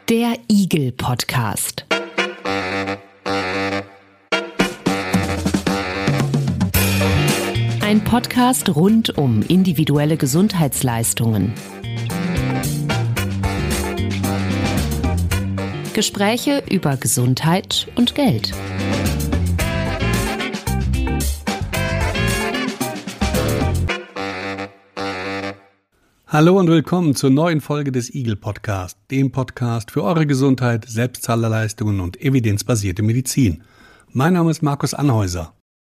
Der Igel-Podcast. Ein Podcast rund um individuelle Gesundheitsleistungen. Gespräche über Gesundheit und Geld. Hallo und willkommen zur neuen Folge des Igel-Podcast, dem Podcast für eure Gesundheit, Selbstzahlerleistungen und evidenzbasierte Medizin. Mein Name ist Markus Anhäuser.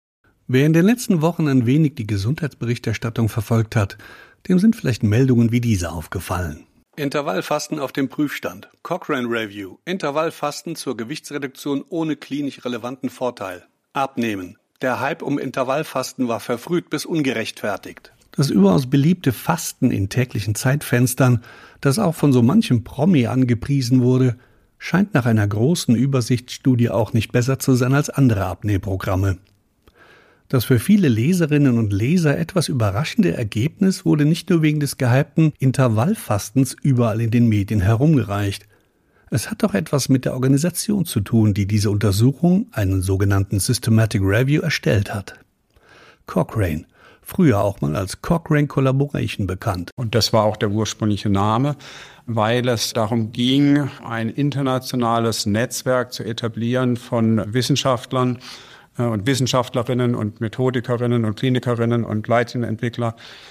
Wer in den letzten Wochen ein wenig die Gesundheitsberichterstattung verfolgt hat, dem sind vielleicht Meldungen wie diese aufgefallen. Intervallfasten auf dem Prüfstand. Cochrane Review. Intervallfasten zur Gewichtsreduktion ohne klinisch relevanten Vorteil. Abnehmen. Der Hype um Intervallfasten war verfrüht bis ungerechtfertigt. Das überaus beliebte Fasten in täglichen Zeitfenstern, das auch von so manchem Promi angepriesen wurde, scheint nach einer großen Übersichtsstudie auch nicht besser zu sein als andere Abnehmprogramme. Das für viele Leserinnen und Leser etwas überraschende Ergebnis wurde nicht nur wegen des gehypten Intervallfastens überall in den Medien herumgereicht. Es hat auch etwas mit der Organisation zu tun, die diese Untersuchung, einen sogenannten Systematic Review, erstellt hat. Cochrane, früher auch mal als Cochrane Collaboration bekannt. Und das war auch der ursprüngliche Name, weil es darum ging, ein internationales Netzwerk zu etablieren von Wissenschaftlern und Wissenschaftlerinnen und Methodikerinnen und Klinikerinnen und Leitlinien-Entwickler,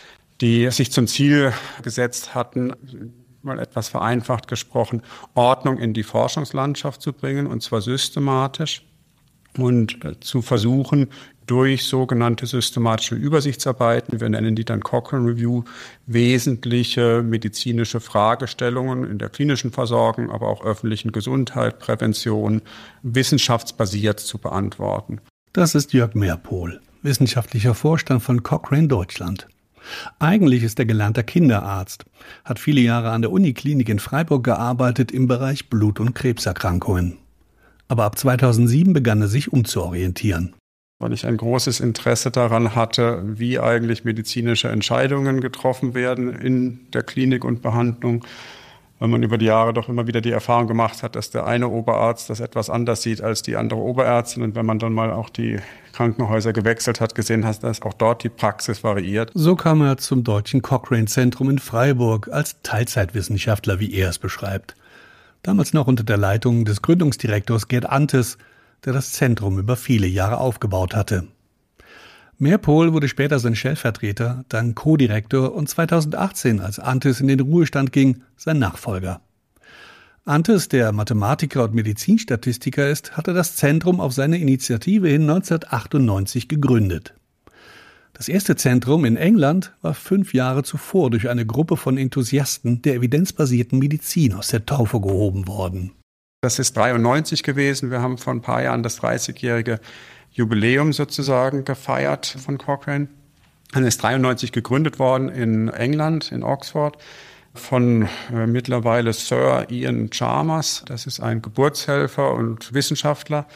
die sich zum Ziel gesetzt hatten, mal etwas vereinfacht gesprochen, Ordnung in die Forschungslandschaft zu bringen, und zwar systematisch, und zu versuchen, durch sogenannte systematische Übersichtsarbeiten, wir nennen die dann Cochrane Review, wesentliche medizinische Fragestellungen in der klinischen Versorgung, aber auch öffentlichen Gesundheit, Prävention, wissenschaftsbasiert zu beantworten. Das ist Jörg Mehrpohl, wissenschaftlicher Vorstand von Cochrane Deutschland. Eigentlich ist er gelernter Kinderarzt, hat viele Jahre an der Uniklinik in Freiburg gearbeitet im Bereich Blut- und Krebserkrankungen. Aber ab 2007 begann er sich umzuorientieren. Weil ich ein großes Interesse daran hatte, wie eigentlich medizinische Entscheidungen getroffen werden in der Klinik und Behandlung. Weil man über die Jahre doch immer wieder die Erfahrung gemacht hat, dass der eine Oberarzt das etwas anders sieht als die andere Oberärztin. Und wenn man dann mal auch die Krankenhäuser gewechselt hat, gesehen hat, dass auch dort die Praxis variiert. So kam er zum Deutschen Cochrane-Zentrum in Freiburg als Teilzeitwissenschaftler, wie er es beschreibt. Damals noch unter der Leitung des Gründungsdirektors Gerd Antes, der das Zentrum über viele Jahre aufgebaut hatte. Mehrpohl wurde später sein Stellvertreter, dann Co-Direktor und 2018, als Antes in den Ruhestand ging, sein Nachfolger. Antes, der Mathematiker und Medizinstatistiker ist, hatte das Zentrum auf seine Initiative hin 1998 gegründet. Das erste Zentrum in England war 5 Jahre zuvor durch eine Gruppe von Enthusiasten der evidenzbasierten Medizin aus der Taufe gehoben worden. Das ist 93 gewesen. Wir haben vor ein paar Jahren das 30-jährige Jubiläum sozusagen gefeiert von Cochrane. Dann ist 93 gegründet worden in England, in Oxford, von mittlerweile Sir Ian Chalmers. Das ist ein Geburtshelfer und Wissenschaftler,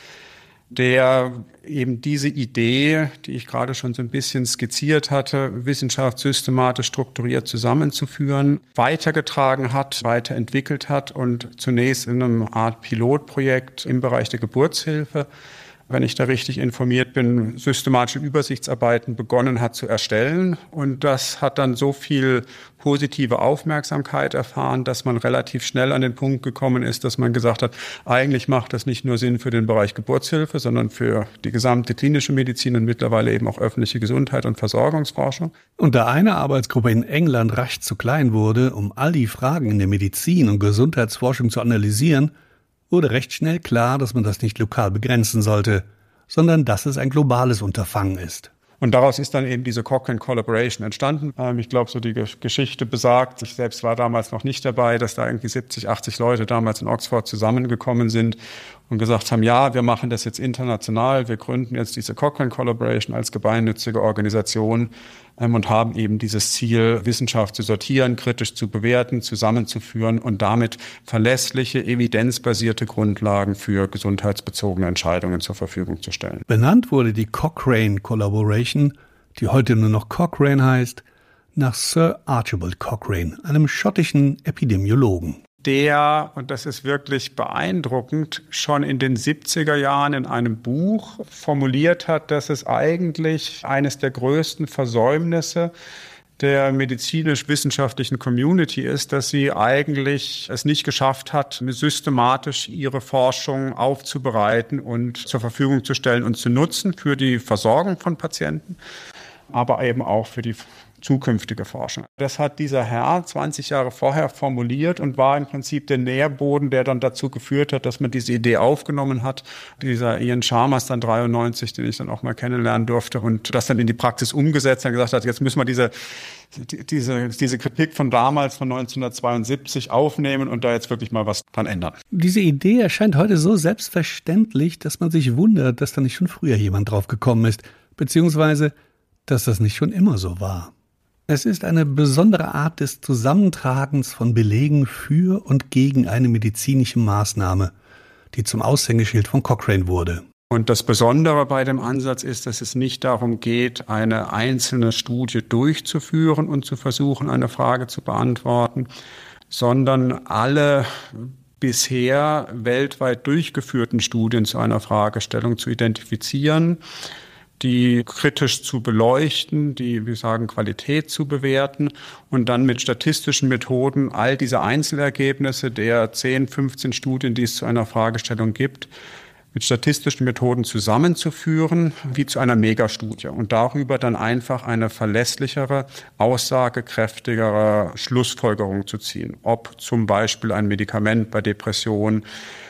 der eben diese Idee, die ich gerade schon so ein bisschen skizziert hatte, Wissenschaft systematisch strukturiert zusammenzuführen, weitergetragen hat, weiterentwickelt hat und zunächst in einem Art Pilotprojekt im Bereich der Geburtshilfe, wenn ich da richtig informiert bin, systematische Übersichtsarbeiten begonnen hat zu erstellen. Und das hat dann so viel positive Aufmerksamkeit erfahren, dass man relativ schnell an den Punkt gekommen ist, dass man gesagt hat, eigentlich macht das nicht nur Sinn für den Bereich Geburtshilfe, sondern für die gesamte klinische Medizin und mittlerweile eben auch öffentliche Gesundheit und Versorgungsforschung. Und da eine Arbeitsgruppe in England rasch zu klein wurde, um all die Fragen in der Medizin und Gesundheitsforschung zu analysieren, wurde recht schnell klar, dass man das nicht lokal begrenzen sollte, sondern dass es ein globales Unterfangen ist. Und daraus ist dann eben diese Cochrane Collaboration entstanden. Ich glaube, so die Geschichte besagt, ich selbst war damals noch nicht dabei, dass da irgendwie 70, 80 Leute damals in Oxford zusammengekommen sind und gesagt haben, ja, wir machen das jetzt international, wir gründen jetzt diese Cochrane Collaboration als gemeinnützige Organisation und haben eben dieses Ziel, Wissenschaft zu sortieren, kritisch zu bewerten, zusammenzuführen und damit verlässliche, evidenzbasierte Grundlagen für gesundheitsbezogene Entscheidungen zur Verfügung zu stellen. Benannt wurde die Cochrane Collaboration, die heute nur noch Cochrane heißt, nach Sir Archibald Cochrane, einem schottischen Epidemiologen. der, und das ist wirklich beeindruckend, schon in den 70er Jahren in einem Buch formuliert hat, dass es eigentlich eines der größten Versäumnisse der medizinisch-wissenschaftlichen Community ist, dass sie eigentlich es nicht geschafft hat, systematisch ihre Forschung aufzubereiten und zur Verfügung zu stellen und zu nutzen für die Versorgung von Patienten, aber eben auch für die zukünftige Forschung. Das hat dieser Herr 20 Jahre vorher formuliert und war im Prinzip der Nährboden, der dann dazu geführt hat, dass man diese Idee aufgenommen hat. Dieser Ian Chalmers dann 93, den ich dann auch mal kennenlernen durfte und das dann in die Praxis umgesetzt hat, gesagt hat, jetzt müssen wir diese Kritik von damals, von 1972 aufnehmen und da jetzt wirklich mal was dran ändern. Diese Idee erscheint heute so selbstverständlich, dass man sich wundert, dass da nicht schon früher jemand drauf gekommen ist, beziehungsweise, dass das nicht schon immer so war. Es ist eine besondere Art des Zusammentragens von Belegen für und gegen eine medizinische Maßnahme, die zum Aushängeschild von Cochrane wurde. Und das Besondere bei dem Ansatz ist, dass es nicht darum geht, eine einzelne Studie durchzuführen und zu versuchen, eine Frage zu beantworten, sondern alle bisher weltweit durchgeführten Studien zu einer Fragestellung zu identifizieren, die kritisch zu beleuchten, die, wir sagen, Qualität zu bewerten und dann mit statistischen Methoden all diese Einzelergebnisse der 10, 15 Studien, die es zu einer Fragestellung gibt, mit statistischen Methoden zusammenzuführen, wie zu einer Megastudie und darüber dann einfach eine verlässlichere, aussagekräftigere Schlussfolgerung zu ziehen. Ob zum Beispiel ein Medikament bei Depression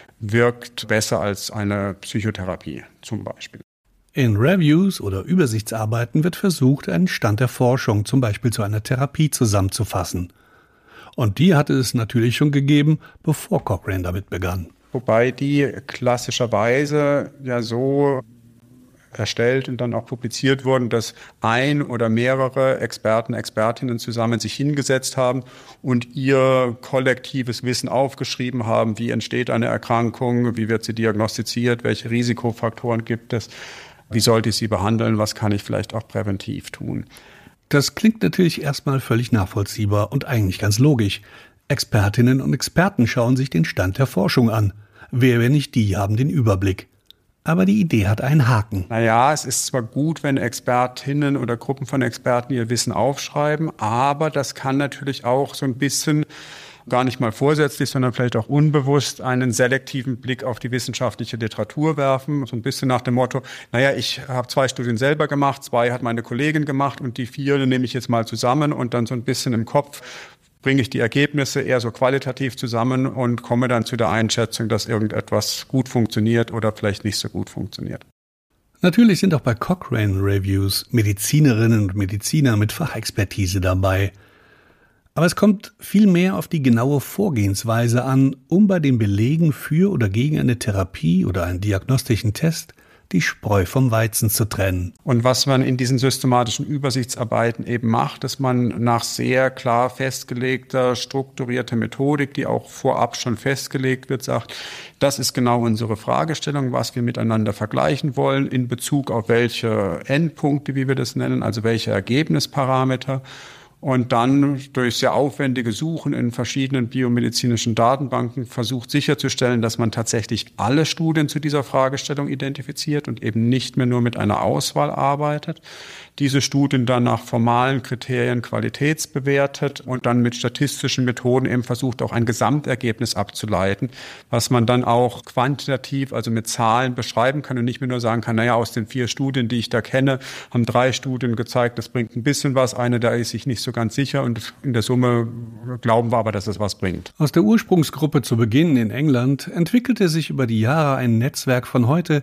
wirkt besser als eine Psychotherapie zum Beispiel. In Reviews oder Übersichtsarbeiten wird versucht, einen Stand der Forschung, zum Beispiel zu einer Therapie, zusammenzufassen. Und die hatte es natürlich schon gegeben, bevor Cochrane damit begann. Wobei die klassischerweise ja so erstellt und dann auch publiziert wurden, dass ein oder mehrere Experten, Expertinnen zusammen sich hingesetzt haben und ihr kollektives Wissen aufgeschrieben haben, wie entsteht eine Erkrankung, wie wird sie diagnostiziert, welche Risikofaktoren gibt es, wie sollte ich sie behandeln, was kann ich vielleicht auch präventiv tun. Das klingt natürlich erstmal völlig nachvollziehbar und eigentlich ganz logisch. Expertinnen und Experten schauen sich den Stand der Forschung an. Wer, wenn nicht die, haben den Überblick. Aber die Idee hat einen Haken. Naja, es ist zwar gut, wenn Expertinnen oder Gruppen von Experten ihr Wissen aufschreiben, aber das kann natürlich auch so ein bisschen, gar nicht mal vorsätzlich, sondern vielleicht auch unbewusst einen selektiven Blick auf die wissenschaftliche Literatur werfen. So ein bisschen nach dem Motto, naja, ich habe 2 Studien selber gemacht, 2 hat meine Kollegin gemacht und die 4 nehme ich jetzt mal zusammen und dann so ein bisschen im Kopf bringe ich die Ergebnisse eher so qualitativ zusammen und komme dann zu der Einschätzung, dass irgendetwas gut funktioniert oder vielleicht nicht so gut funktioniert. Natürlich sind auch bei Cochrane Reviews Medizinerinnen und Mediziner mit Fachexpertise dabei. Aber es kommt viel mehr auf die genaue Vorgehensweise an, um bei den Belegen für oder gegen eine Therapie oder einen diagnostischen Test die Spreu vom Weizen zu trennen. Und was man in diesen systematischen Übersichtsarbeiten eben macht, dass man nach sehr klar festgelegter, strukturierter Methodik, die auch vorab schon festgelegt wird, sagt, das ist genau unsere Fragestellung, was wir miteinander vergleichen wollen, in Bezug auf welche Endpunkte, wie wir das nennen, also welche Ergebnisparameter. Und dann durch sehr aufwendige Suchen in verschiedenen biomedizinischen Datenbanken versucht sicherzustellen, dass man tatsächlich alle Studien zu dieser Fragestellung identifiziert und eben nicht mehr nur mit einer Auswahl arbeitet. Diese Studien dann nach formalen Kriterien qualitätsbewertet und dann mit statistischen Methoden eben versucht, auch ein Gesamtergebnis abzuleiten, was man dann auch quantitativ, also mit Zahlen beschreiben kann und nicht mehr nur sagen kann, naja, aus den 4 Studien, die ich da kenne, haben 3 Studien gezeigt, das bringt ein bisschen was, eine, da ist sich nicht so ganz sicher und in der Summe glauben wir aber, dass es was bringt. Aus der Ursprungsgruppe zu Beginn in England entwickelte sich über die Jahre ein Netzwerk von heute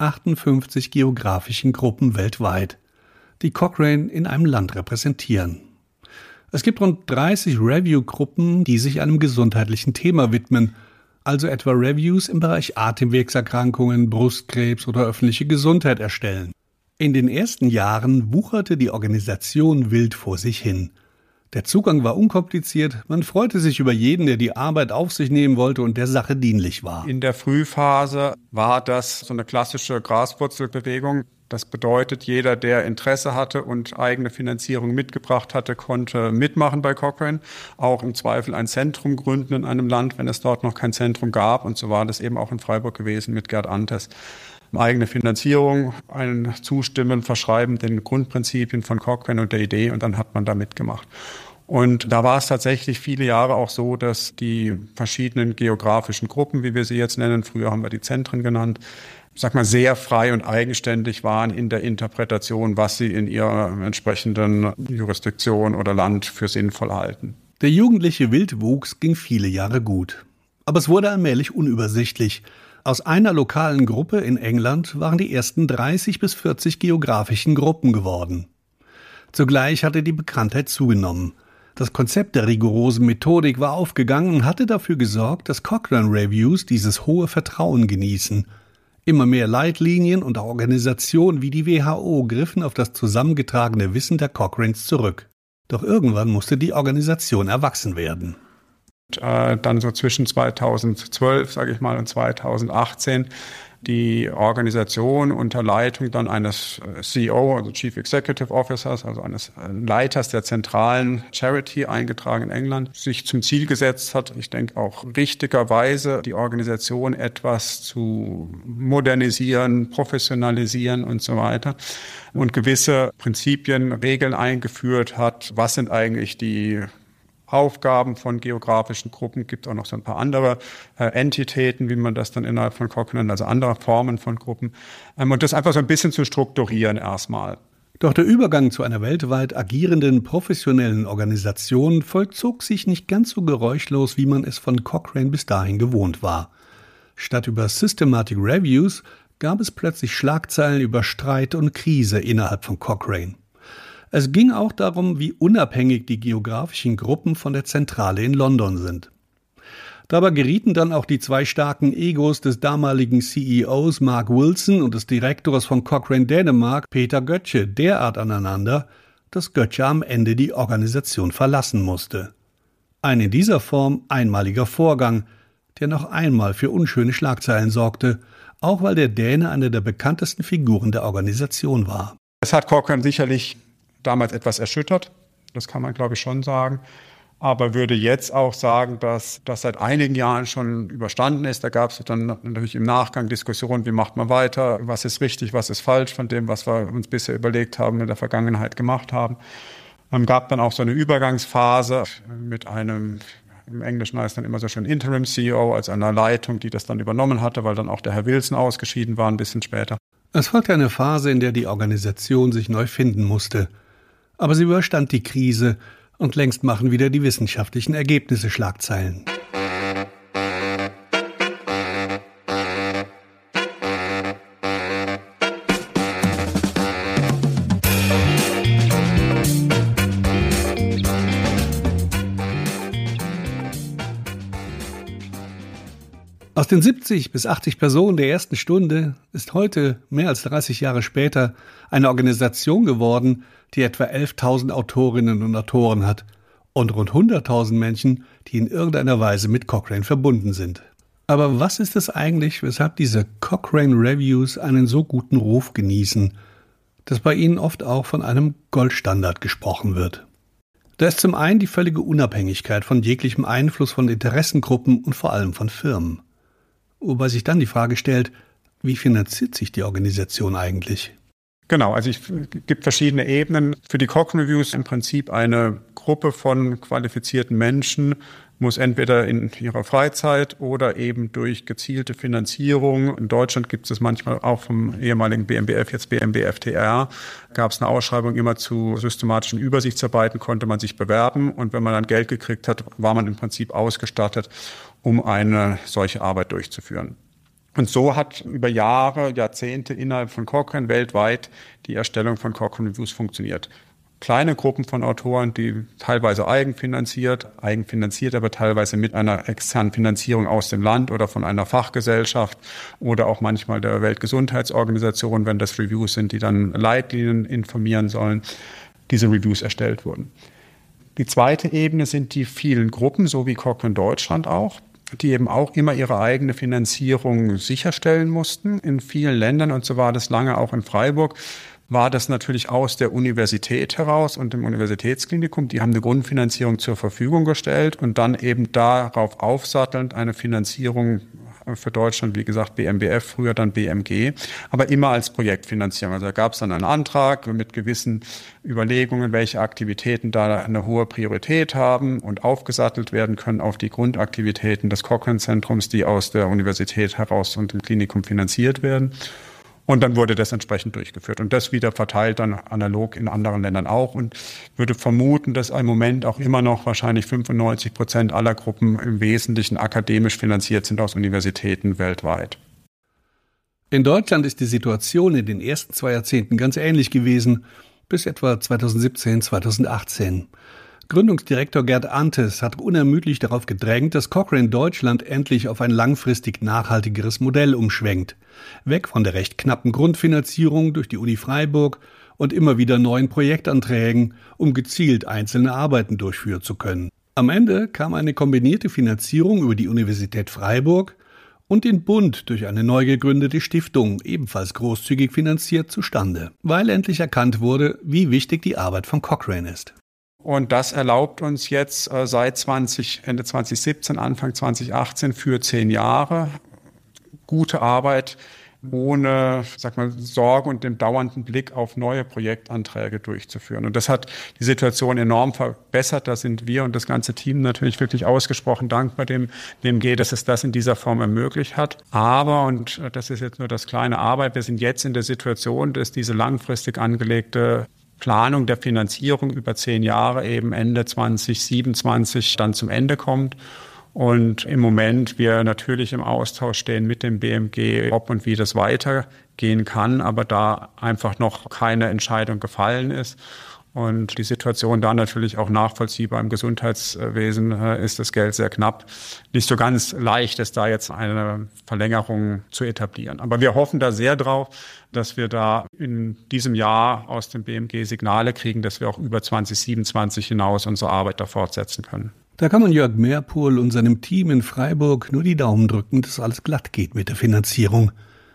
58 geografischen Gruppen weltweit, die Cochrane in einem Land repräsentieren. Es gibt rund 30 Review-Gruppen, die sich einem gesundheitlichen Thema widmen, also etwa Reviews im Bereich Atemwegserkrankungen, Brustkrebs oder öffentliche Gesundheit erstellen. In den ersten Jahren wucherte die Organisation wild vor sich hin. Der Zugang war unkompliziert, man freute sich über jeden, der die Arbeit auf sich nehmen wollte und der Sache dienlich war. In der Frühphase war das so eine klassische Graswurzelbewegung. Das bedeutet, jeder, der Interesse hatte und eigene Finanzierung mitgebracht hatte, konnte mitmachen bei Cochrane. Auch im Zweifel ein Zentrum gründen in einem Land, wenn es dort noch kein Zentrum gab. Und so war das eben auch in Freiburg gewesen mit Gerd Antes. Eigene Finanzierung, ein Zustimmen, Verschreiben den Grundprinzipien von Cochrane und der Idee, und dann hat man da mitgemacht. Und da war es tatsächlich viele Jahre auch so, dass die verschiedenen geografischen Gruppen, wie wir sie jetzt nennen, früher haben wir die Zentren genannt, sehr frei und eigenständig waren in der Interpretation, was sie in ihrer entsprechenden Jurisdiktion oder Land für sinnvoll halten. Der jugendliche Wildwuchs ging viele Jahre gut. Aber es wurde allmählich unübersichtlich. Aus einer lokalen Gruppe in England waren die ersten 30 bis 40 geografischen Gruppen geworden. Zugleich hatte die Bekanntheit zugenommen. Das Konzept der rigorosen Methodik war aufgegangen und hatte dafür gesorgt, dass Cochrane Reviews dieses hohe Vertrauen genießen. Immer mehr Leitlinien und Organisationen wie die WHO griffen auf das zusammengetragene Wissen der Cochranes zurück. Doch irgendwann musste die Organisation erwachsen werden. Dann so zwischen 2012, und 2018 die Organisation unter Leitung dann eines CEO, also Chief Executive Officers, also eines Leiters der zentralen Charity eingetragen in England, sich zum Ziel gesetzt hat, ich denke auch richtigerweise, die Organisation etwas zu modernisieren, professionalisieren und so weiter und gewisse Prinzipien, Regeln eingeführt hat. Was sind eigentlich die Aufgaben von geografischen Gruppen, gibt auch noch so ein paar andere Entitäten, wie man das dann innerhalb von Cochrane, also andere Formen von Gruppen, und das einfach so ein bisschen zu strukturieren erstmal. Doch der Übergang zu einer weltweit agierenden professionellen Organisation vollzog sich nicht ganz so geräuschlos, wie man es von Cochrane bis dahin gewohnt war. Statt über Systematic Reviews gab es plötzlich Schlagzeilen über Streit und Krise innerhalb von Cochrane. Es ging auch darum, wie unabhängig die geografischen Gruppen von der Zentrale in London sind. Dabei gerieten dann auch die zwei starken Egos des damaligen CEOs Mark Wilson und des Direktors von Cochrane Dänemark Peter Götzsche derart aneinander, dass Götzsche am Ende die Organisation verlassen musste. Ein in dieser Form einmaliger Vorgang, der noch einmal für unschöne Schlagzeilen sorgte, auch weil der Däne eine der bekanntesten Figuren der Organisation war. Es hat Cochrane sicherlich damals etwas erschüttert, das kann man, glaube ich, schon sagen. Aber würde jetzt auch sagen, dass das seit einigen Jahren schon überstanden ist. Da gab es dann natürlich im Nachgang Diskussionen, wie macht man weiter, was ist richtig, was ist falsch von dem, was wir uns bisher überlegt haben, in der Vergangenheit gemacht haben. Es gab dann auch so eine Übergangsphase mit einem, im Englischen heißt dann immer so schön Interim-CEO, als einer Leitung, die das dann übernommen hatte, weil dann auch der Herr Wilson ausgeschieden war ein bisschen später. Es folgte eine Phase, in der die Organisation sich neu finden musste. Aber sie überstand die Krise und längst machen wieder die wissenschaftlichen Ergebnisse Schlagzeilen. Aus den 70 bis 80 Personen der ersten Stunde ist heute, mehr als 30 Jahre später, eine Organisation geworden, die etwa 11.000 Autorinnen und Autoren hat und rund 100.000 Menschen, die in irgendeiner Weise mit Cochrane verbunden sind. Aber was ist es eigentlich, weshalb diese Cochrane Reviews einen so guten Ruf genießen, dass bei ihnen oft auch von einem Goldstandard gesprochen wird? Da ist zum einen die völlige Unabhängigkeit von jeglichem Einfluss von Interessengruppen und vor allem von Firmen. Wobei sich dann die Frage stellt, wie finanziert sich die Organisation eigentlich? Genau, also es gibt verschiedene Ebenen. Für die Cochrane Reviews im Prinzip eine Gruppe von qualifizierten Menschen muss entweder in ihrer Freizeit oder eben durch gezielte Finanzierung. In Deutschland gibt es manchmal auch vom ehemaligen BMBF, jetzt BMBF-TR, gab es eine Ausschreibung immer zu systematischen Übersichtsarbeiten, konnte man sich bewerben. Und wenn man dann Geld gekriegt hat, war man im Prinzip ausgestattet, um eine solche Arbeit durchzuführen. Und so hat über Jahre, Jahrzehnte innerhalb von Cochrane weltweit die Erstellung von Cochrane Reviews funktioniert. Kleine Gruppen von Autoren, die teilweise eigenfinanziert, aber teilweise mit einer externen Finanzierung aus dem Land oder von einer Fachgesellschaft oder auch manchmal der Weltgesundheitsorganisation, wenn das Reviews sind, die dann Leitlinien informieren sollen, diese Reviews erstellt wurden. Die zweite Ebene sind die vielen Gruppen, so wie Cochrane Deutschland auch. die eben auch immer ihre eigene Finanzierung sicherstellen mussten in vielen Ländern. Und so war das lange auch in Freiburg. War das natürlich aus der Universität heraus und dem Universitätsklinikum. Die haben eine Grundfinanzierung zur Verfügung gestellt und dann eben darauf aufsattelnd eine Finanzierung für Deutschland, wie gesagt, BMBF, früher dann BMG, aber immer als Projektfinanzierung. Also da gab es dann einen Antrag mit gewissen Überlegungen, welche Aktivitäten da eine hohe Priorität haben und aufgesattelt werden können auf die Grundaktivitäten des Cochrane-Zentrums, die aus der Universität heraus und dem Klinikum finanziert werden. Und dann wurde das entsprechend durchgeführt. Und das wieder verteilt dann analog in anderen Ländern auch. Und würde vermuten, dass im Moment auch immer noch wahrscheinlich 95% aller Gruppen im Wesentlichen akademisch finanziert sind aus Universitäten weltweit. In Deutschland ist die Situation in den ersten 2 Jahrzehnten ganz ähnlich gewesen, bis etwa 2017, 2018. Gründungsdirektor Gerd Antes hat unermüdlich darauf gedrängt, dass Cochrane Deutschland endlich auf ein langfristig nachhaltigeres Modell umschwenkt. Weg von der recht knappen Grundfinanzierung durch die Uni Freiburg und immer wieder neuen Projektanträgen, um gezielt einzelne Arbeiten durchführen zu können. Am Ende kam eine kombinierte Finanzierung über die Universität Freiburg und den Bund durch eine neu gegründete Stiftung, ebenfalls großzügig finanziert, zustande, weil endlich erkannt wurde, wie wichtig die Arbeit von Cochrane ist. Und das erlaubt uns jetzt seit Ende 2017, Anfang 2018 für 10 Jahre gute Arbeit ohne, Sorge und dem dauernden Blick auf neue Projektanträge durchzuführen. Und das hat die Situation enorm verbessert. Da sind wir und das ganze Team natürlich wirklich ausgesprochen dankbar dem BMG, dass es das in dieser Form ermöglicht hat. Aber, und das ist jetzt nur das kleine Aber, wir sind jetzt in der Situation, dass diese langfristig angelegte Planung der Finanzierung über 10 Jahre eben Ende 2027 dann zum Ende kommt. Und im Moment wir natürlich im Austausch stehen mit dem BMG, ob und wie das weitergehen kann, aber da einfach noch keine Entscheidung gefallen ist. Und die Situation da natürlich auch nachvollziehbar im Gesundheitswesen ist das Geld sehr knapp. Nicht so ganz leicht ist da jetzt eine Verlängerung zu etablieren. Aber wir hoffen da sehr drauf, dass wir da in diesem Jahr aus dem BMG Signale kriegen, dass wir auch über 2027 hinaus unsere Arbeit da fortsetzen können. Da kann man Jörg Meerpohl und seinem Team in Freiburg nur die Daumen drücken, dass alles glatt geht mit der Finanzierung.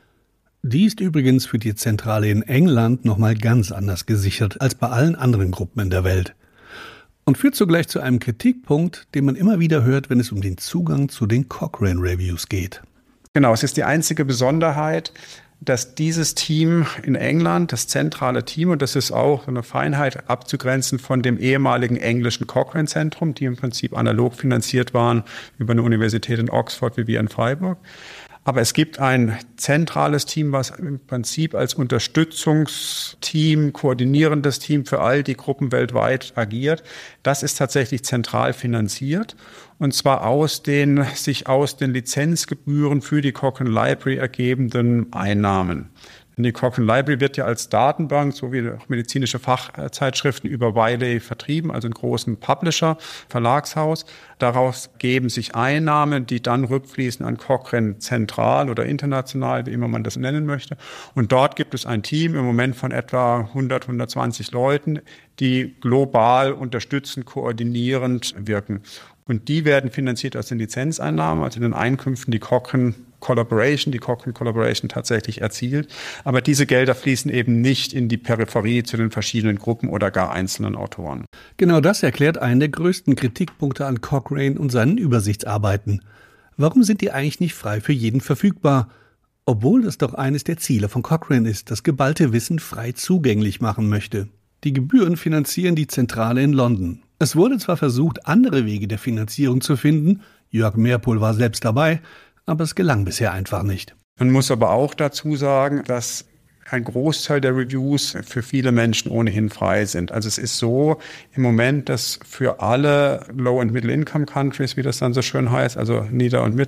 Die ist übrigens für die Zentrale in England nochmal ganz anders gesichert als bei allen anderen Gruppen in der Welt. Und führt zugleich zu einem Kritikpunkt, den man immer wieder hört, wenn es um den Zugang zu den Cochrane Reviews geht. Genau, es ist die einzige Besonderheit, dass dieses Team in England, das zentrale Team, und das ist auch eine Feinheit abzugrenzen von dem ehemaligen englischen Cochrane-Zentrum, die im Prinzip analog finanziert waren über eine Universität in Oxford wie wir in Freiburg. Aber es gibt ein zentrales Team, was im Prinzip als Unterstützungsteam, koordinierendes Team für all die Gruppen weltweit agiert. Das ist tatsächlich zentral finanziert. Und zwar sich aus den Lizenzgebühren für die Cochrane Library ergebenden Einnahmen. Denn die Cochrane Library wird ja als Datenbank sowie auch medizinische Fachzeitschriften über Wiley vertrieben, also einen großen Publisher, Verlagshaus. Daraus geben sich Einnahmen, die dann rückfließen an Cochrane zentral oder international, wie immer man das nennen möchte. Und dort gibt es ein Team im Moment von etwa 120 Leuten, die global unterstützend, koordinierend wirken. Und die werden finanziert aus den Lizenzeinnahmen, also den Einkünften, die Cochrane Collaboration tatsächlich erzielt. Aber diese Gelder fließen eben nicht in die Peripherie zu den verschiedenen Gruppen oder gar einzelnen Autoren. Genau das erklärt einen der größten Kritikpunkte an Cochrane und seinen Übersichtsarbeiten. Warum sind die eigentlich nicht frei für jeden verfügbar? Obwohl das doch eines der Ziele von Cochrane ist, das geballte Wissen frei zugänglich machen möchte. Die Gebühren finanzieren die Zentrale in London. Es wurde zwar versucht, andere Wege der Finanzierung zu finden, Jörg Meerpohl war selbst dabei, aber es gelang bisher einfach nicht. Man muss aber auch dazu sagen, dass ein Großteil der Reviews für viele Menschen ohnehin frei sind. Also es ist so im Moment, dass für alle Low- und Middle-Income-Countries, wie das dann so schön heißt, also Nieder- und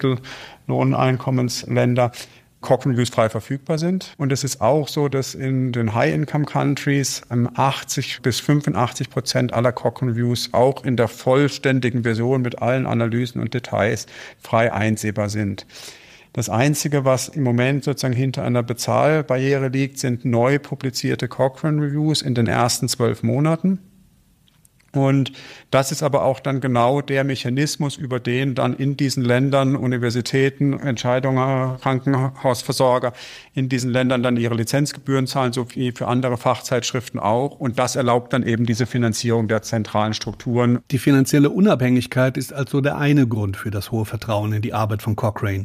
Mittellohneinkommensländer, Cochrane Reviews frei verfügbar sind. Und es ist auch so, dass in den High-Income-Countries 80-85% aller Cochrane Reviews auch in der vollständigen Version mit allen Analysen und Details frei einsehbar sind. Das Einzige, was im Moment sozusagen hinter einer Bezahlbarriere liegt, sind neu publizierte Cochrane Reviews in den ersten 12 Monaten. Und das ist aber auch dann genau der Mechanismus, über den dann in diesen Ländern Universitäten, Entscheidungen, Krankenhausversorger in diesen Ländern dann ihre Lizenzgebühren zahlen, so wie für andere Fachzeitschriften auch. Und das erlaubt dann eben diese Finanzierung der zentralen Strukturen. Die finanzielle Unabhängigkeit ist also der eine Grund für das hohe Vertrauen in die Arbeit von Cochrane.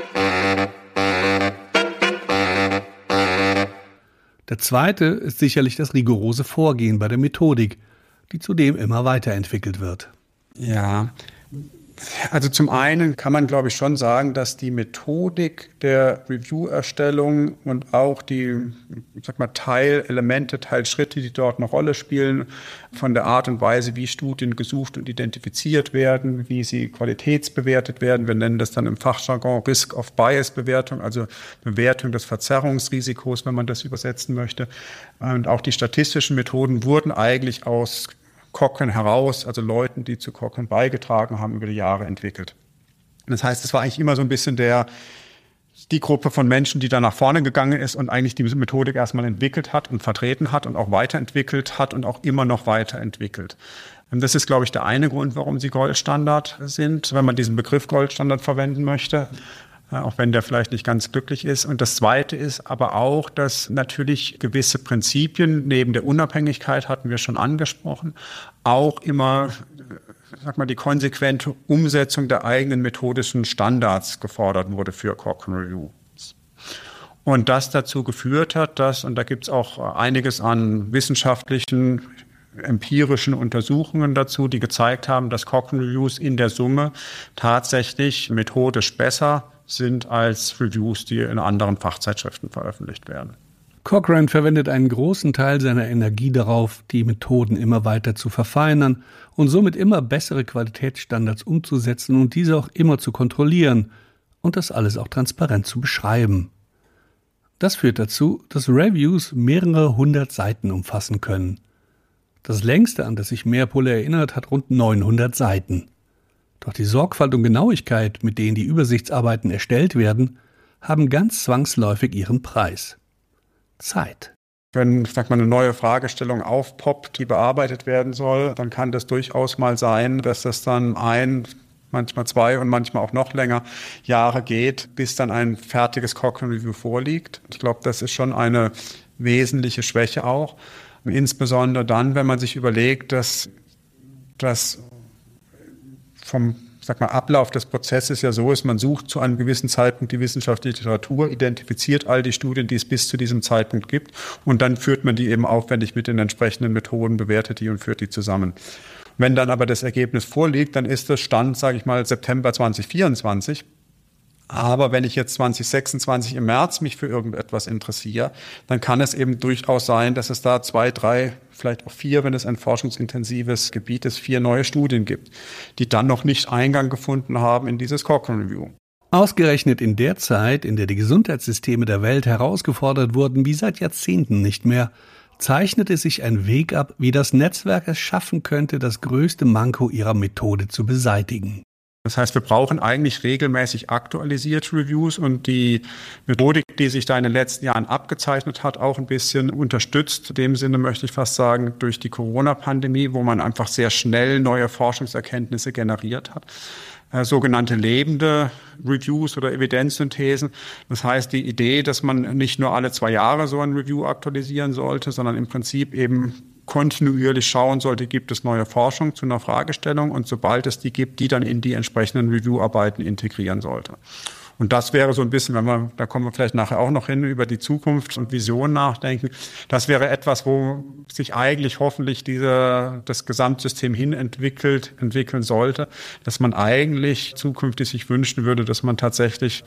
Der zweite ist sicherlich das rigorose Vorgehen bei der Methodik, die zudem immer weiterentwickelt wird. Ja, also zum einen kann man, glaube ich, schon sagen, dass die Methodik der Review-Erstellung und auch die, Teilelemente, Teilschritte, die dort eine Rolle spielen, von der Art und Weise, wie Studien gesucht und identifiziert werden, wie sie qualitätsbewertet werden. Wir nennen das dann im Fachjargon Risk-of-Bias-Bewertung, also Bewertung des Verzerrungsrisikos, wenn man das übersetzen möchte. Und auch die statistischen Methoden wurden eigentlich aus Cochrane heraus, also Leuten, die zu Cochrane beigetragen haben, über die Jahre entwickelt. Das heißt, es war eigentlich immer so ein bisschen die Gruppe von Menschen, die da nach vorne gegangen ist und eigentlich die Methodik erstmal entwickelt hat und vertreten hat und auch weiterentwickelt hat und auch immer noch weiterentwickelt. Und das ist, glaube ich, der eine Grund, warum sie Goldstandard sind, wenn man diesen Begriff Goldstandard verwenden möchte, auch wenn der vielleicht nicht ganz glücklich ist. Und das Zweite ist aber auch, dass natürlich gewisse Prinzipien, neben der Unabhängigkeit hatten wir schon angesprochen, auch immer, die konsequente Umsetzung der eigenen methodischen Standards gefordert wurde für Cochrane Review. Und das dazu geführt hat, und da gibt es auch einiges an wissenschaftlichen, empirischen Untersuchungen dazu, die gezeigt haben, dass Cochrane Reviews in der Summe tatsächlich methodisch besser sind als Reviews, die in anderen Fachzeitschriften veröffentlicht werden. Cochrane verwendet einen großen Teil seiner Energie darauf, die Methoden immer weiter zu verfeinern und somit immer bessere Qualitätsstandards umzusetzen und diese auch immer zu kontrollieren und das alles auch transparent zu beschreiben. Das führt dazu, dass Reviews mehrere 100 Seiten umfassen können. Das längste, an das sich Mehrpol erinnert, hat rund 900 Seiten. Doch die Sorgfalt und Genauigkeit, mit denen die Übersichtsarbeiten erstellt werden, haben ganz zwangsläufig ihren Preis. Zeit. Wenn, eine neue Fragestellung aufpoppt, die bearbeitet werden soll, dann kann das durchaus mal sein, dass das dann manchmal 2 und manchmal auch noch länger Jahre geht, bis dann ein fertiges Cochrane Review vorliegt. Ich glaube, das ist schon eine wesentliche Schwäche auch. Und insbesondere dann, wenn man sich überlegt, dass das vom Ablauf des Prozesses ja so ist, man sucht zu einem gewissen Zeitpunkt die wissenschaftliche Literatur, identifiziert all die Studien, die es bis zu diesem Zeitpunkt gibt und dann führt man die eben aufwendig mit den entsprechenden Methoden, bewertet die und führt die zusammen. Wenn dann aber das Ergebnis vorliegt, dann ist das Stand, September 2024. Aber wenn ich jetzt 2026 im März mich für irgendetwas interessiere, dann kann es eben durchaus sein, dass es da 2, 3, vielleicht auch 4, wenn es ein forschungsintensives Gebiet ist, 4 neue Studien gibt, die dann noch nicht Eingang gefunden haben in dieses Cochrane Review. Ausgerechnet in der Zeit, in der die Gesundheitssysteme der Welt herausgefordert wurden, wie seit Jahrzehnten nicht mehr, zeichnete sich ein Weg ab, wie das Netzwerk es schaffen könnte, das größte Manko ihrer Methode zu beseitigen. Das heißt, wir brauchen eigentlich regelmäßig aktualisierte Reviews und die Methodik, die sich da in den letzten Jahren abgezeichnet hat, auch ein bisschen unterstützt. In dem Sinne möchte ich fast sagen, durch die Corona-Pandemie, wo man einfach sehr schnell neue Forschungserkenntnisse generiert hat. Sogenannte lebende Reviews oder Evidenzsynthesen. Das heißt, die Idee, dass man nicht nur alle 2 Jahre so ein Review aktualisieren sollte, sondern im Prinzip eben kontinuierlich schauen sollte, gibt es neue Forschung zu einer Fragestellung und sobald es die gibt, die dann in die entsprechenden Review-Arbeiten integrieren sollte. Und das wäre so ein bisschen, da kommen wir vielleicht nachher auch noch hin, über die Zukunft und Vision nachdenken. Das wäre etwas, wo sich eigentlich hoffentlich das Gesamtsystem entwickeln sollte, dass man eigentlich zukünftig sich wünschen würde, dass man tatsächlich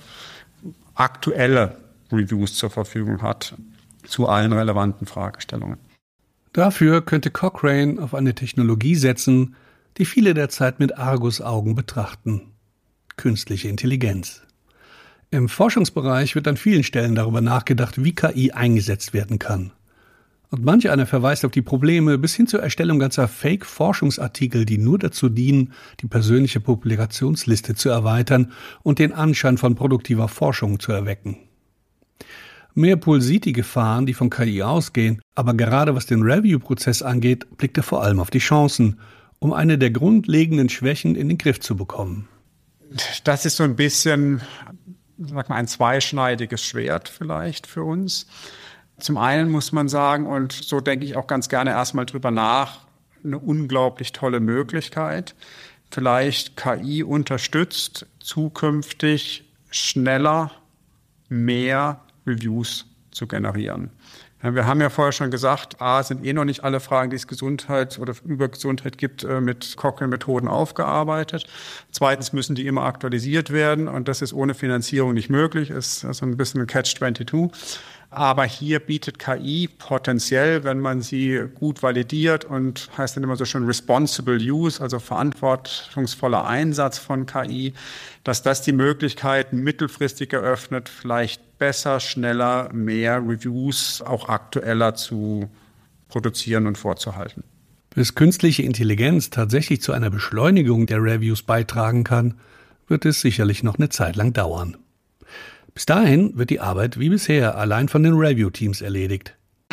aktuelle Reviews zur Verfügung hat zu allen relevanten Fragestellungen. Dafür könnte Cochrane auf eine Technologie setzen, die viele derzeit mit Argusaugen betrachten: künstliche Intelligenz. Im Forschungsbereich wird an vielen Stellen darüber nachgedacht, wie KI eingesetzt werden kann. Und manch einer verweist auf die Probleme bis hin zur Erstellung ganzer Fake-Forschungsartikel, die nur dazu dienen, die persönliche Publikationsliste zu erweitern und den Anschein von produktiver Forschung zu erwecken. Meerpool sieht die Gefahren, die von KI ausgehen, aber gerade was den Review-Prozess angeht, blickt er vor allem auf die Chancen, um eine der grundlegenden Schwächen in den Griff zu bekommen. Das ist so ein bisschen, sag mal, ein zweischneidiges Schwert vielleicht für uns. Zum einen muss man sagen, und so denke ich auch ganz gerne erstmal drüber nach, eine unglaublich tolle Möglichkeit. Vielleicht KI unterstützt zukünftig schneller mehr Reviews zu generieren. Wir haben ja vorher schon gesagt, sind noch nicht alle Fragen, die es Gesundheit oder über Gesundheit gibt, mit Cochrane-Methoden aufgearbeitet. Zweitens müssen die immer aktualisiert werden und das ist ohne Finanzierung nicht möglich, ist also ein bisschen ein Catch-22. Aber hier bietet KI potenziell, wenn man sie gut validiert und heißt dann immer so schön responsible use, also verantwortungsvoller Einsatz von KI, dass das die Möglichkeit mittelfristig eröffnet, vielleicht besser, schneller, mehr Reviews auch aktueller zu produzieren und vorzuhalten. Bis künstliche Intelligenz tatsächlich zu einer Beschleunigung der Reviews beitragen kann, wird es sicherlich noch eine Zeit lang dauern. Bis dahin wird die Arbeit wie bisher allein von den Review-Teams erledigt.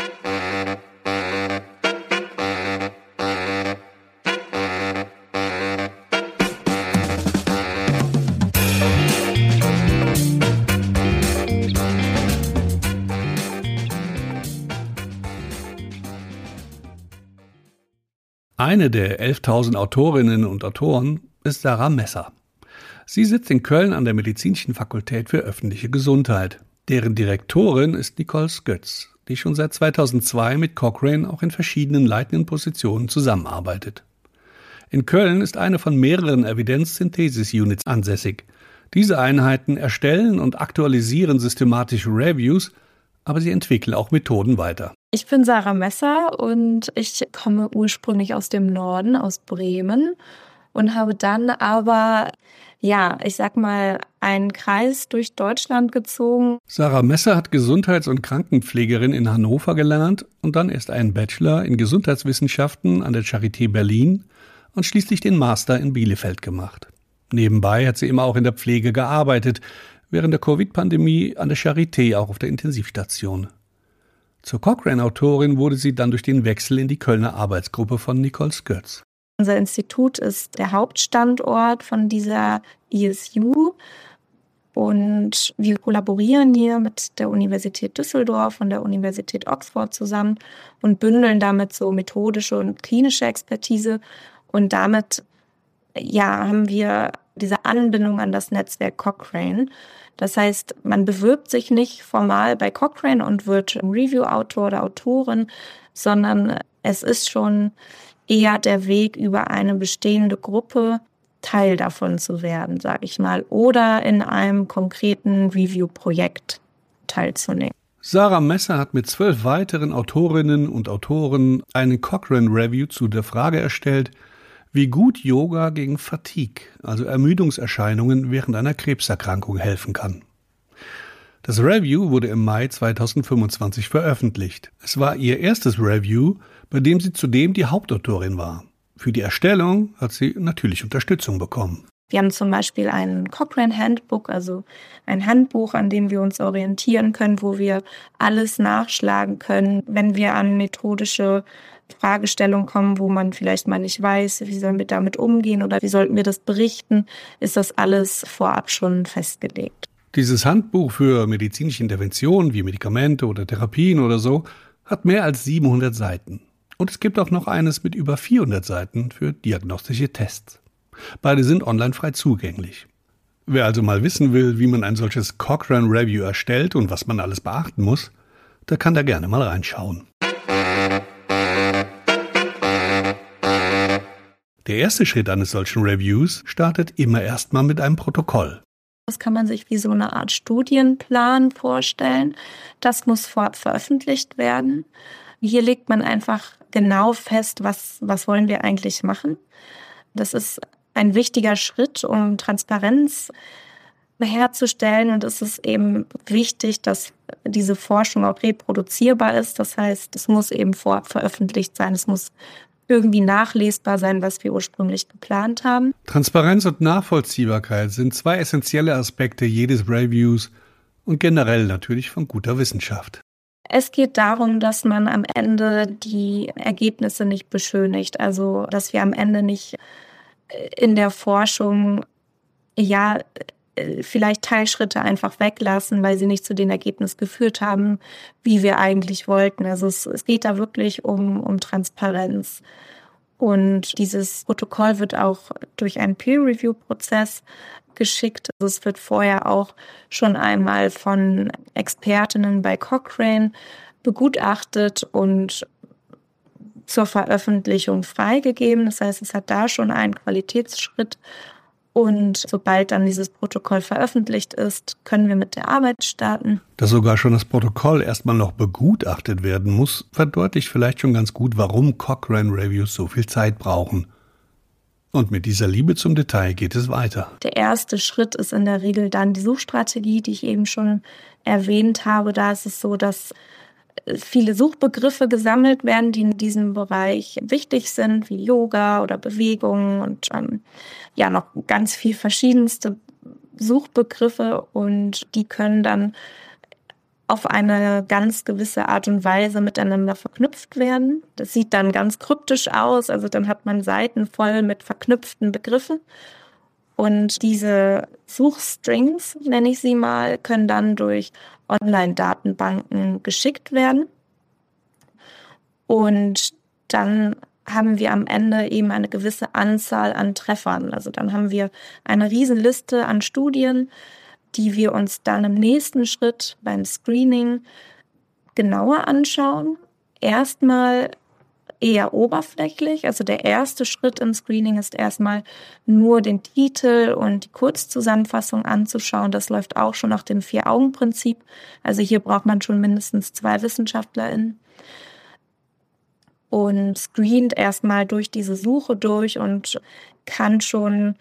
Eine der 11.000 Autorinnen und Autoren ist Sarah Messer. Sie sitzt in Köln an der Medizinischen Fakultät für öffentliche Gesundheit. Deren Direktorin ist Nicole Skötz, die schon seit 2002 mit Cochrane auch in verschiedenen leitenden Positionen zusammenarbeitet. In Köln ist eine von mehreren Evidenz-Synthesis-Units ansässig. Diese Einheiten erstellen und aktualisieren systematische Reviews, aber sie entwickeln auch Methoden weiter. Ich bin Sarah Messer und ich komme ursprünglich aus dem Norden, aus Bremen und habe dann aber einen Kreis durch Deutschland gezogen. Sarah Messer hat Gesundheits- und Krankenpflegerin in Hannover gelernt und dann erst einen Bachelor in Gesundheitswissenschaften an der Charité Berlin und schließlich den Master in Bielefeld gemacht. Nebenbei hat sie immer auch in der Pflege gearbeitet, während der Covid-Pandemie an der Charité auch auf der Intensivstation. Zur Cochrane-Autorin wurde sie dann durch den Wechsel in die Kölner Arbeitsgruppe von Nicole Skötz. Unser Institut ist der Hauptstandort von dieser ISU und wir kollaborieren hier mit der Universität Düsseldorf und der Universität Oxford zusammen und bündeln damit so methodische und klinische Expertise und damit haben wir diese Anbindung an das Netzwerk Cochrane. Das heißt, man bewirbt sich nicht formal bei Cochrane und wird Review-Autor oder Autorin, sondern es ist schon eher der Weg, über eine bestehende Gruppe Teil davon zu werden, sage ich mal, oder in einem konkreten Review-Projekt teilzunehmen. Sarah Messer hat mit 12 weiteren Autorinnen und Autoren einen Cochrane-Review zu der Frage erstellt, wie gut Yoga gegen Fatigue, also Ermüdungserscheinungen während einer Krebserkrankung, helfen kann. Das Review wurde im Mai 2025 veröffentlicht. Es war ihr erstes Review, bei dem sie zudem die Hauptautorin war. Für die Erstellung hat sie natürlich Unterstützung bekommen. Wir haben zum Beispiel ein Cochrane Handbook, also ein Handbuch, an dem wir uns orientieren können, wo wir alles nachschlagen können, wenn wir an methodische Fragestellungen kommen, wo man vielleicht mal nicht weiß, wie sollen wir damit umgehen oder wie sollten wir das berichten, ist das alles vorab schon festgelegt. Dieses Handbuch für medizinische Interventionen wie Medikamente oder Therapien oder so hat mehr als 700 Seiten. Und es gibt auch noch eines mit über 400 Seiten für diagnostische Tests. Beide sind online frei zugänglich. Wer also mal wissen will, wie man ein solches Cochrane Review erstellt und was man alles beachten muss, der kann da gerne mal reinschauen. Der erste Schritt eines solchen Reviews startet immer erstmal mit einem Protokoll. Das kann man sich wie so eine Art Studienplan vorstellen. Das muss vorab veröffentlicht werden. Hier legt man einfach genau fest, was wollen wir eigentlich machen. Das ist ein wichtiger Schritt, um Transparenz herzustellen. Und es ist eben wichtig, dass diese Forschung auch reproduzierbar ist. Das heißt, es muss eben vorab veröffentlicht sein. Es muss irgendwie nachlesbar sein, was wir ursprünglich geplant haben. Transparenz und Nachvollziehbarkeit sind zwei essentielle Aspekte jedes Reviews und generell natürlich von guter Wissenschaft. Es geht darum, dass man am Ende die Ergebnisse nicht beschönigt. Also, dass wir am Ende nicht in der Forschung, vielleicht Teilschritte einfach weglassen, weil sie nicht zu den Ergebnissen geführt haben, wie wir eigentlich wollten. Also es geht da wirklich um Transparenz. Und dieses Protokoll wird auch durch einen Peer-Review-Prozess geschickt. Also es wird vorher auch schon einmal von Expertinnen bei Cochrane begutachtet und zur Veröffentlichung freigegeben. Das heißt, es hat da schon einen Qualitätsschritt. Und sobald dann dieses Protokoll veröffentlicht ist, können wir mit der Arbeit starten. Dass sogar schon das Protokoll erstmal noch begutachtet werden muss, verdeutlicht vielleicht schon ganz gut, warum Cochrane Reviews so viel Zeit brauchen. Und mit dieser Liebe zum Detail geht es weiter. Der erste Schritt ist in der Regel dann die Suchstrategie, die ich eben schon erwähnt habe. Da ist es so, dass viele Suchbegriffe gesammelt werden, die in diesem Bereich wichtig sind, wie Yoga oder Bewegung und noch ganz viel verschiedenste Suchbegriffe, und die können dann auf eine ganz gewisse Art und Weise miteinander verknüpft werden. Das sieht dann ganz kryptisch aus, also dann hat man Seiten voll mit verknüpften Begriffen. Und diese Suchstrings, nenne ich sie mal, können dann durch Online-Datenbanken geschickt werden. Und dann haben wir am Ende eben eine gewisse Anzahl an Treffern. Also dann haben wir eine Riesenliste an Studien, die wir uns dann im nächsten Schritt beim Screening genauer anschauen. Erstmal eher oberflächlich. Also der erste Schritt im Screening ist erstmal nur den Titel und die Kurzzusammenfassung anzuschauen. Das läuft auch schon nach dem 4-Augen-Prinzip. Also hier braucht man schon mindestens 2 WissenschaftlerInnen. Und screent erstmal durch diese Suche durch und kann schon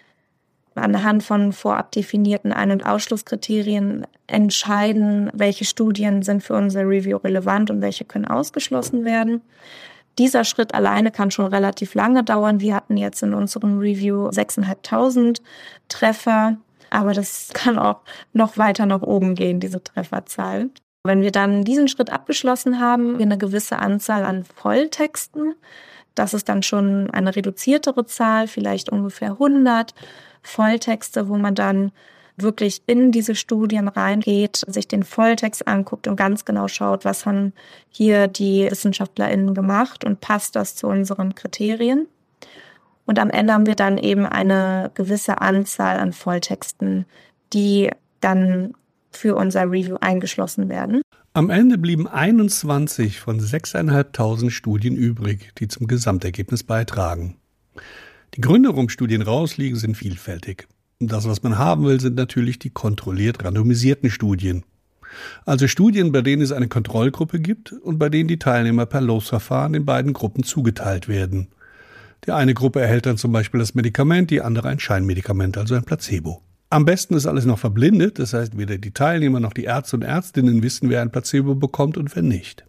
anhand von vorab definierten Ein- und Ausschlusskriterien entscheiden, welche Studien sind für unser Review relevant und welche können ausgeschlossen werden. Dieser Schritt alleine kann schon relativ lange dauern. Wir hatten jetzt in unserem Review 6.500 Treffer, aber das kann auch noch weiter nach oben gehen, diese Trefferzahl. Wenn wir dann diesen Schritt abgeschlossen haben, wir eine gewisse Anzahl an Volltexten. Das ist dann schon eine reduziertere Zahl, vielleicht ungefähr 100 Volltexte, wo man dann wirklich in diese Studien reingeht, sich den Volltext anguckt und ganz genau schaut, was haben hier die WissenschaftlerInnen gemacht und passt das zu unseren Kriterien. Und am Ende haben wir dann eben eine gewisse Anzahl an Volltexten, die dann für unser Review eingeschlossen werden. Am Ende blieben 21 von 6.500 Studien übrig, die zum Gesamtergebnis beitragen. Die Gründe, warum Studien rausliegen, sind vielfältig. Das, was man haben will, sind natürlich die kontrolliert randomisierten Studien. Also Studien, bei denen es eine Kontrollgruppe gibt und bei denen die Teilnehmer per Losverfahren den beiden Gruppen zugeteilt werden. Die eine Gruppe erhält dann zum Beispiel das Medikament, die andere ein Scheinmedikament, also ein Placebo. Am besten ist alles noch verblindet, das heißt, weder die Teilnehmer noch die Ärzte und Ärztinnen wissen, wer ein Placebo bekommt und wer nicht.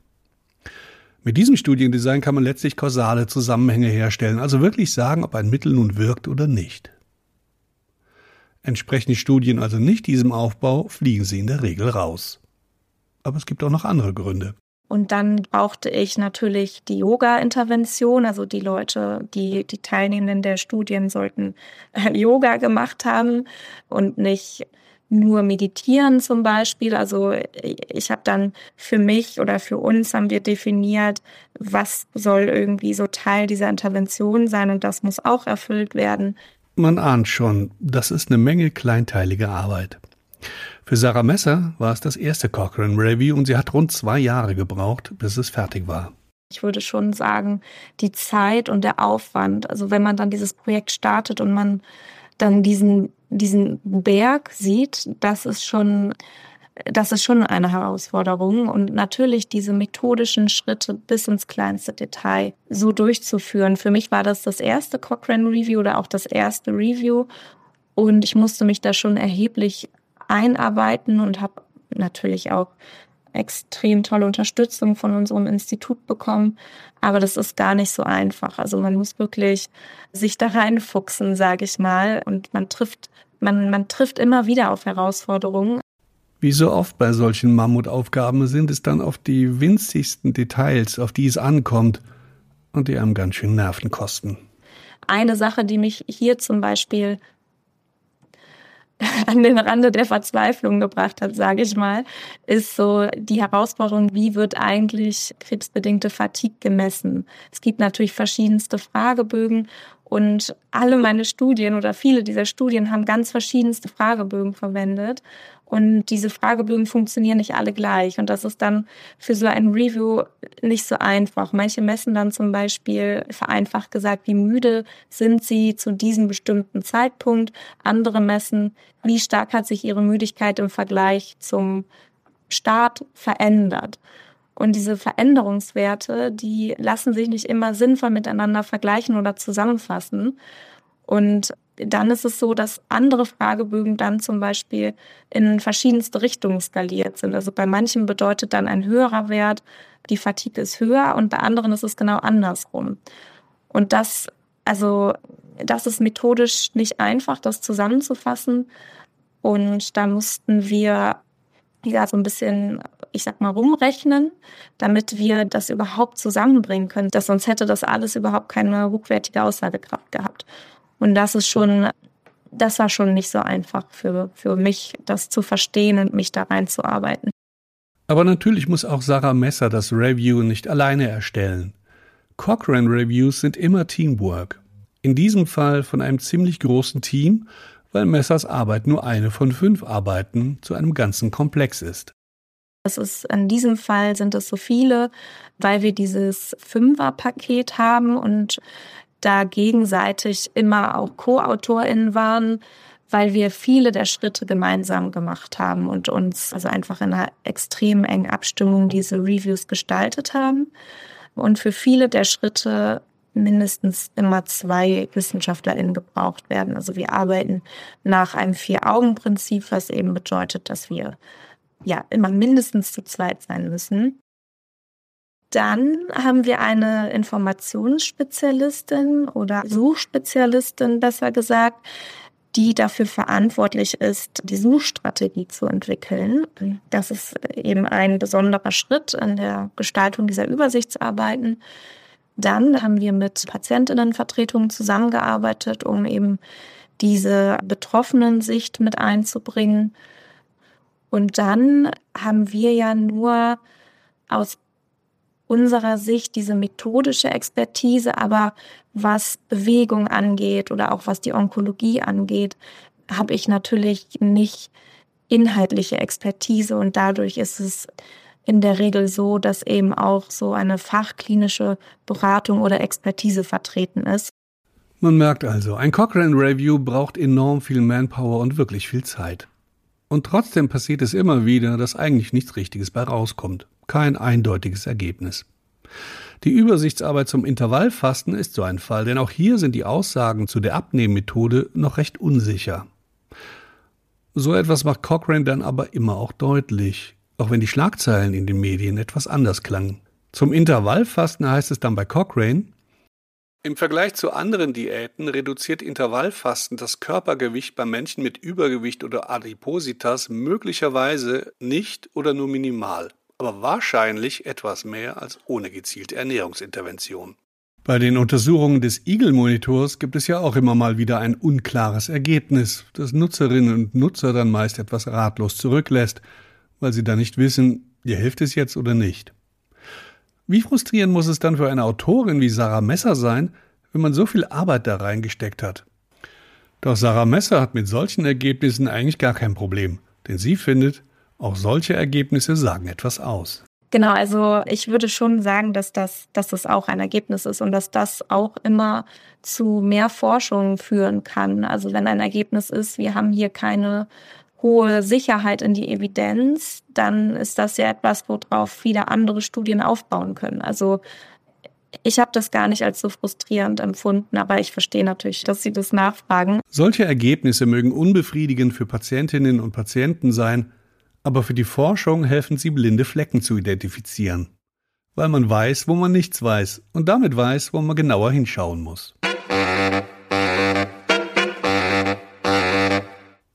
Mit diesem Studiendesign kann man letztlich kausale Zusammenhänge herstellen, also wirklich sagen, ob ein Mittel nun wirkt oder nicht. Entsprechen die Studien also nicht diesem Aufbau, fliegen sie in der Regel raus. Aber es gibt auch noch andere Gründe. Und dann brauchte ich natürlich die Yoga-Intervention. Also die Leute, die Teilnehmenden der Studien sollten Yoga gemacht haben und nicht nur meditieren zum Beispiel. Also ich habe dann für mich oder für uns haben wir definiert, was soll irgendwie so Teil dieser Intervention sein, und das muss auch erfüllt werden. Man ahnt schon, das ist eine Menge kleinteilige Arbeit. Für Sarah Messer war es das erste Cochrane Review und sie hat rund 2 Jahre gebraucht, bis es fertig war. Ich würde schon sagen, die Zeit und der Aufwand, also wenn man dann dieses Projekt startet und man dann diesen Berg sieht, das ist schon eine Herausforderung. Und natürlich diese methodischen Schritte bis ins kleinste Detail so durchzuführen. Für mich war das erste Cochrane Review oder auch das erste Review. Und ich musste mich da schon erheblich einarbeiten und habe natürlich auch extrem tolle Unterstützung von unserem Institut bekommen. Aber das ist gar nicht so einfach. Also man muss wirklich sich da reinfuchsen, sage ich mal. Und man trifft immer wieder auf Herausforderungen. Wie so oft bei solchen Mammutaufgaben sind es dann oft die winzigsten Details, auf die es ankommt und die einem ganz schön Nerven kosten. Eine Sache, die mich hier zum Beispiel an den Rande der Verzweiflung gebracht hat, sage ich mal, ist so die Herausforderung, wie wird eigentlich krebsbedingte Fatigue gemessen? Es gibt natürlich verschiedenste Fragebögen und alle meine Studien oder viele dieser Studien haben ganz verschiedenste Fragebögen verwendet. Und diese Fragebögen funktionieren nicht alle gleich. Und das ist dann für so ein Review nicht so einfach. Manche messen dann zum Beispiel, vereinfacht gesagt, wie müde sind sie zu diesem bestimmten Zeitpunkt. Andere messen, wie stark hat sich ihre Müdigkeit im Vergleich zum Start verändert. Und diese Veränderungswerte, die lassen sich nicht immer sinnvoll miteinander vergleichen oder zusammenfassen. Und dann ist es so, dass andere Fragebögen dann zum Beispiel in verschiedenste Richtungen skaliert sind. Also bei manchen bedeutet dann ein höherer Wert, die Fatigue ist höher und bei anderen ist es genau andersrum. Und das ist methodisch nicht einfach, das zusammenzufassen. Und da mussten wir so ein bisschen, rumrechnen, damit wir das überhaupt zusammenbringen können. Sonst hätte das alles überhaupt keine hochwertige Aussagekraft gehabt. Und das war schon nicht so einfach für mich, das zu verstehen und mich da reinzuarbeiten. Aber natürlich muss auch Sarah Messer das Review nicht alleine erstellen. Cochrane Reviews sind immer Teamwork. In diesem Fall von einem ziemlich großen Team, weil Messers Arbeit nur eine von 5 Arbeiten zu einem ganzen Komplex ist. In diesem Fall sind es so viele, weil wir dieses 5er-Paket haben und da gegenseitig immer auch Co-AutorInnen waren, weil wir viele der Schritte gemeinsam gemacht haben und uns also einfach in einer extrem engen Abstimmung diese Reviews gestaltet haben. Und für viele der Schritte mindestens immer 2 WissenschaftlerInnen gebraucht werden. Also wir arbeiten nach einem 4-Augen-Prinzip, was eben bedeutet, dass wir immer mindestens zu zweit sein müssen. Dann haben wir eine Informationsspezialistin oder Suchspezialistin, besser gesagt, die dafür verantwortlich ist, die Suchstrategie zu entwickeln. Das ist eben ein besonderer Schritt in der Gestaltung dieser Übersichtsarbeiten. Dann haben wir mit PatientInnenvertretungen zusammengearbeitet, um eben diese Betroffenen-Sicht mit einzubringen. Und dann haben wir ja nur aus unserer Sicht diese methodische Expertise, aber was Bewegung angeht oder auch was die Onkologie angeht, habe ich natürlich nicht inhaltliche Expertise und dadurch ist es in der Regel so, dass eben auch so eine fachklinische Beratung oder Expertise vertreten ist. Man merkt also, ein Cochrane Review braucht enorm viel Manpower und wirklich viel Zeit. Und trotzdem passiert es immer wieder, dass eigentlich nichts Richtiges bei rauskommt. Kein eindeutiges Ergebnis. Die Übersichtsarbeit zum Intervallfasten ist so ein Fall, denn auch hier sind die Aussagen zu der Abnehmmethode noch recht unsicher. So etwas macht Cochrane dann aber immer auch deutlich, auch wenn die Schlagzeilen in den Medien etwas anders klangen. Zum Intervallfasten heißt es dann bei Cochrane: Im Vergleich zu anderen Diäten reduziert Intervallfasten das Körpergewicht bei Menschen mit Übergewicht oder Adipositas möglicherweise nicht oder nur minimal, aber wahrscheinlich etwas mehr als ohne gezielte Ernährungsintervention. Bei den Untersuchungen des Eagle-Monitors gibt es ja auch immer mal wieder ein unklares Ergebnis, das Nutzerinnen und Nutzer dann meist etwas ratlos zurücklässt, weil sie dann nicht wissen, dir hilft es jetzt oder nicht. Wie frustrierend muss es dann für eine Autorin wie Sarah Messer sein, wenn man so viel Arbeit da reingesteckt hat? Doch Sarah Messer hat mit solchen Ergebnissen eigentlich gar kein Problem, denn sie findet, auch solche Ergebnisse sagen etwas aus. Genau, also ich würde schon sagen, dass das auch ein Ergebnis ist und dass das auch immer zu mehr Forschung führen kann. Also wenn ein Ergebnis ist, wir haben hier keine hohe Sicherheit in die Evidenz, dann ist das ja etwas, worauf viele andere Studien aufbauen können. Also ich habe das gar nicht als so frustrierend empfunden, aber ich verstehe natürlich, dass Sie das nachfragen. Solche Ergebnisse mögen unbefriedigend für Patientinnen und Patienten sein, aber für die Forschung helfen sie, blinde Flecken zu identifizieren. Weil man weiß, wo man nichts weiß und damit weiß, wo man genauer hinschauen muss.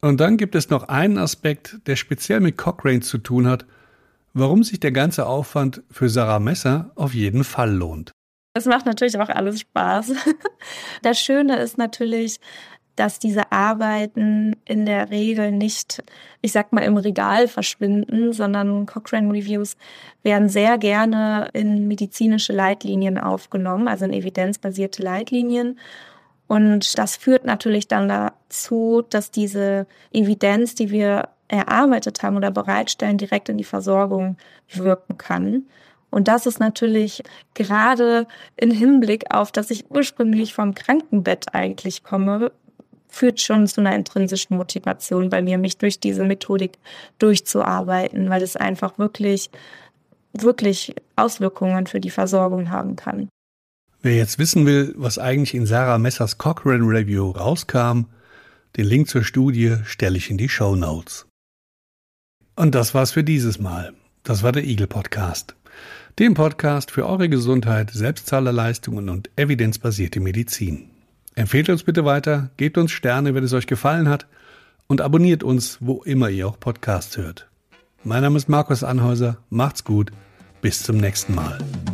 Und dann gibt es noch einen Aspekt, der speziell mit Cochrane zu tun hat, warum sich der ganze Aufwand für Sarah Messer auf jeden Fall lohnt. Das macht natürlich auch alles Spaß. Das Schöne ist natürlich, dass diese Arbeiten in der Regel nicht, ich sag mal, im Regal verschwinden, sondern Cochrane Reviews werden sehr gerne in medizinische Leitlinien aufgenommen, also in evidenzbasierte Leitlinien. Und das führt natürlich dann dazu, dass diese Evidenz, die wir erarbeitet haben oder bereitstellen, direkt in die Versorgung wirken kann. Und das ist natürlich gerade im Hinblick auf, dass ich ursprünglich vom Krankenbett eigentlich komme, führt schon zu einer intrinsischen Motivation bei mir, mich durch diese Methodik durchzuarbeiten, weil es einfach wirklich, wirklich Auswirkungen für die Versorgung haben kann. Wer jetzt wissen will, was eigentlich in Sarah Messers Cochrane Review rauskam, den Link zur Studie stelle ich in die Shownotes. Und das war's für dieses Mal. Das war der Eagle Podcast. Dem Podcast für eure Gesundheit, Selbstzahlerleistungen und evidenzbasierte Medizin. Empfehlt uns bitte weiter, gebt uns Sterne, wenn es euch gefallen hat und abonniert uns, wo immer ihr auch Podcasts hört. Mein Name ist Markus Anhäuser, macht's gut, bis zum nächsten Mal.